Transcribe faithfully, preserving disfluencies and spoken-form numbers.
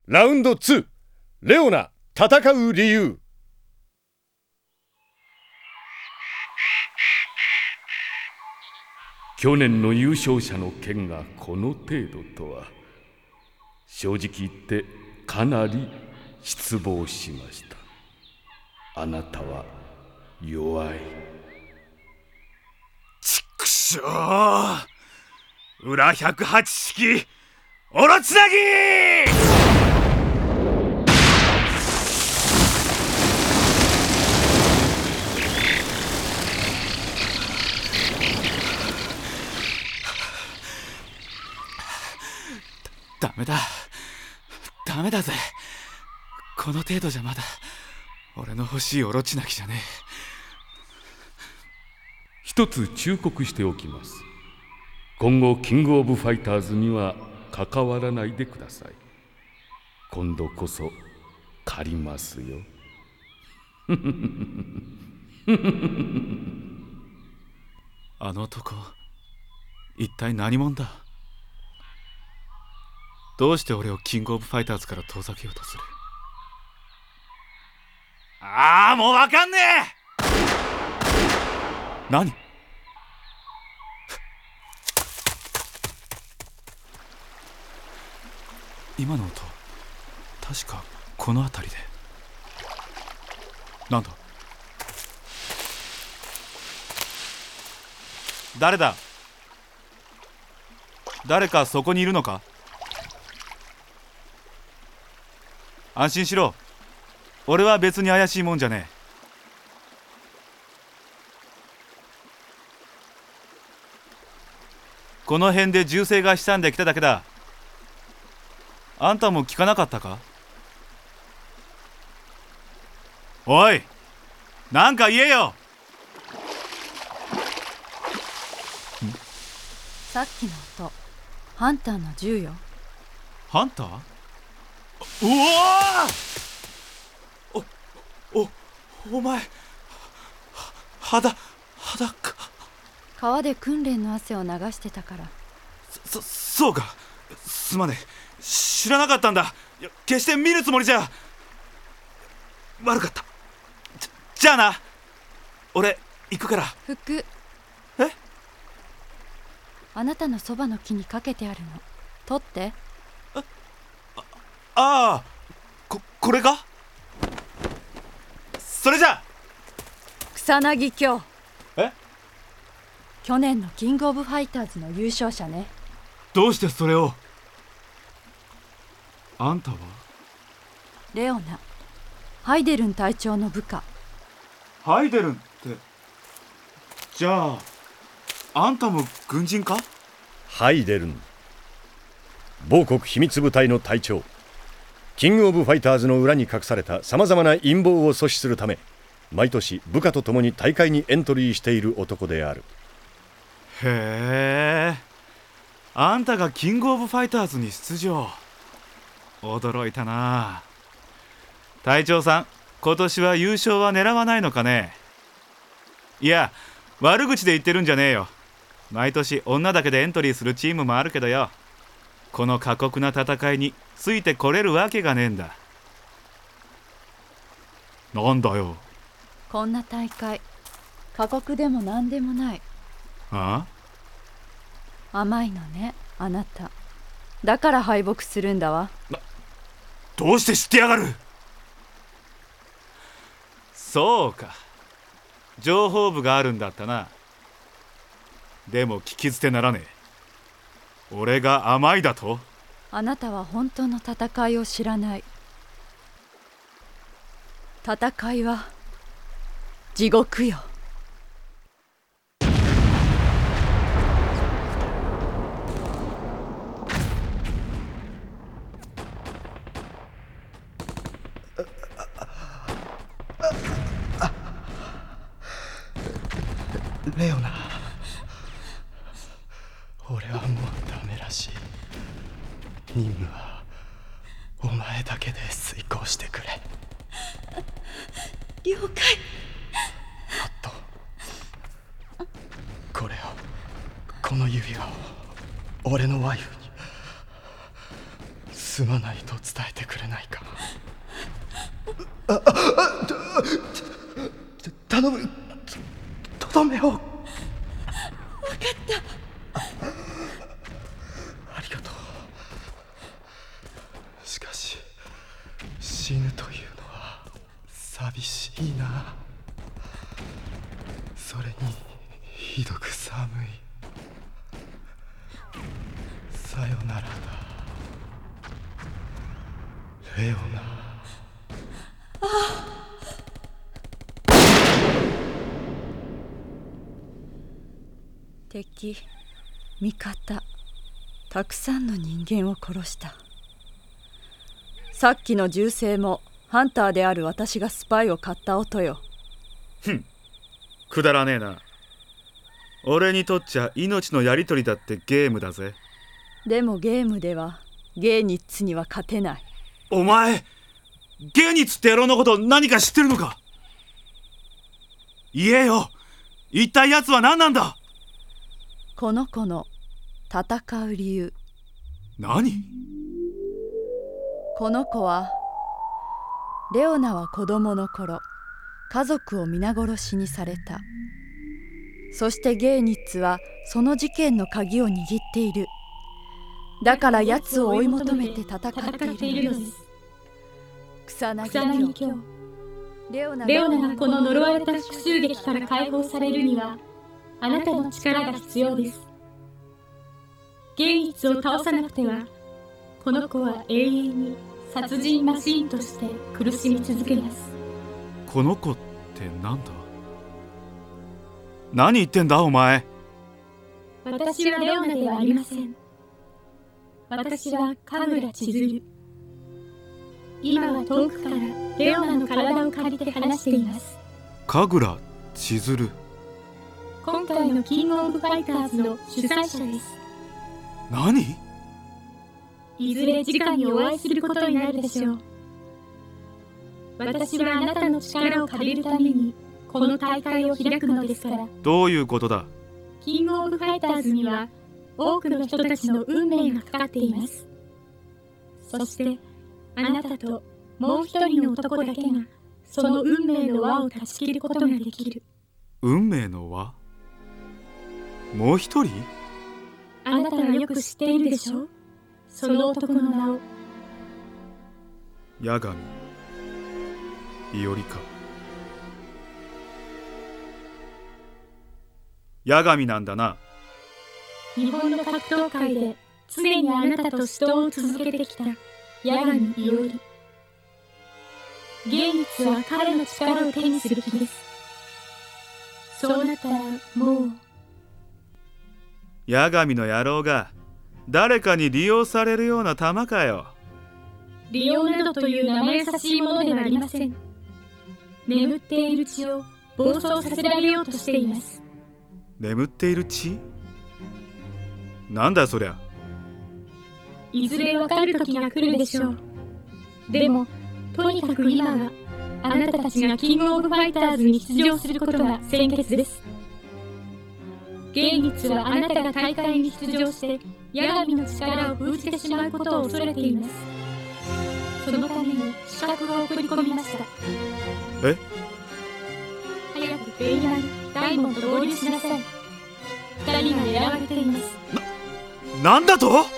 ラウンドツー、レオナ戦う理由。 去年の優勝者の件がこの程度とは、正直言ってかなり失望しました。あなたは弱い。 ちくしょう、裏ひゃくはち式オロチナギダメだダメだぜ。この程度じゃまだ俺の欲しいオロチナギじゃねえ。 一つ忠告しておきます。今後キングオブファイターズには関わらないでください。今度こそ借りますよ。 あの男一体何者だ。どうして俺をキングオブファイターズから遠ざけようとする。ああ、もうわかんねえ。何？今の音、確かこの辺りで。なんだ？誰だ？誰かそこにいるのか？安心しろ。俺は別に怪しいもんじゃねえ。この辺で銃声がしたんで来ただけだ。あんたも聞かなかったか？おい、なんか言えよ。 さっきの音、ハンターの銃よ。 ハンター？うおー！お、お、お前、肌、肌か。 川で訓練の汗を流してたから。 そ、そうか。すまねえ。知らなかったんだ。いや、決して見るつもりじゃ。悪かった。じゃ、じゃあな。俺、行くから。 服。 え？ あなたのそばの木にかけてあるの。取って。 あ、ああ、こ、これか？それじゃ。 草薙京。 え？ 去年のキングオブファイターズの優勝者ね。 どうしてそれを？あんたは？ レオナ、ハイデルン隊長の部下。 ハイデルンって、じゃああんたも軍人か？ ハイデルン、某国秘密部隊の隊長。キングオブファイターズの裏に隠されたさまざまな陰謀を阻止するため、毎年部下と共に大会にエントリーしている男である。 へえ、あんたがキングオブファイターズに出場。驚いたな。隊長さん、今年は優勝は狙わないのかね？いや、悪口で言ってるんじゃねえよ。毎年女だけでエントリーするチームもあるけどよ、この過酷な戦いについてこれるわけがねえんだ。なんだよ。 こんな大会、過酷でも何でもない。 ああ？甘いのね、あなた。だから敗北するんだわ。 どうして知ってやがる？そうか、情報部があるんだったな。でも聞き捨てならねえ。俺が甘いだと？ あなたは本当の戦いを知らない。戦いは地獄よ。 レオナ、俺はもうダメらしい。任務はお前だけで遂行してくれ。 了解。 あとこれを、この指輪を俺のワイフにすまないと伝えてくれないか。頼む、とどめを。分かった。ありがとう。しかし死ぬというのは寂しいな。それにひどく寒い。さよならだレオナ。 敵、味方、たくさんの人間を殺した。さっきの銃声もハンターである私がスパイを買った音よ。 ふん、くだらねえな。俺にとっちゃ命のやり取りだってゲームだぜ。 でもゲームではゲーニッツには勝てない。 お前、ゲーニッツって野郎のこと何か知ってるのか？言えよ、一体奴は何なんだ？ この子の戦う理由。 何？ この子は、レオナは子供の頃家族を皆殺しにされた。そしてゲーニッツはその事件の鍵を握っている。だから奴を追い求めて戦っているのです。草薙卿、レオナがこの呪われた復讐劇から解放されるにはあなたの力が必要です。ゲーニッツを倒さなくてはこの子は永遠に殺人マシーンとして苦しみ続けます。 この子ってなんだ？何言ってんだお前。 私はレオナではありません。私は神楽千鶴。今は遠くからレオナの体を借りて話しています。 神楽千鶴。 今回のキングオブファイターズの主催者です。 何？ いずれ直にお会いすることになるでしょう。私はあなたの力を借りるためにこの大会を開くのですから。 どういうことだ？ キングオブファイターズには多くの人たちの運命がかかっています。そしてあなたともう一人の男だけがその運命の輪を断ち切ることができる。 運命の輪？もう一人？ あなたはよく知っているでしょう、その男の名を。 八神伊織か。八神なんだな。 日本の格闘界で常にあなたと死闘を続けてきた八神伊織。ゲーニッツは彼の力を手にする気です。そうなったらもう。 八神の野郎が誰かに利用されるような玉かよ。 利用などという生優しいものではありません。眠っている血を暴走させられようとしています。 眠っている血？なんだそりゃ。 いずれわかる時が来るでしょう。でもとにかく今はあなたたちがキングオブファイターズに出場することが先決です。ゲーニッツはあなたが大会に出場して八神の力を封じてしまうことを恐れています。そのために刺客を送り込みました。 え？ 早くベイヤン、ダイモンと合流しなさい。二人が狙われています。 な、なんだと？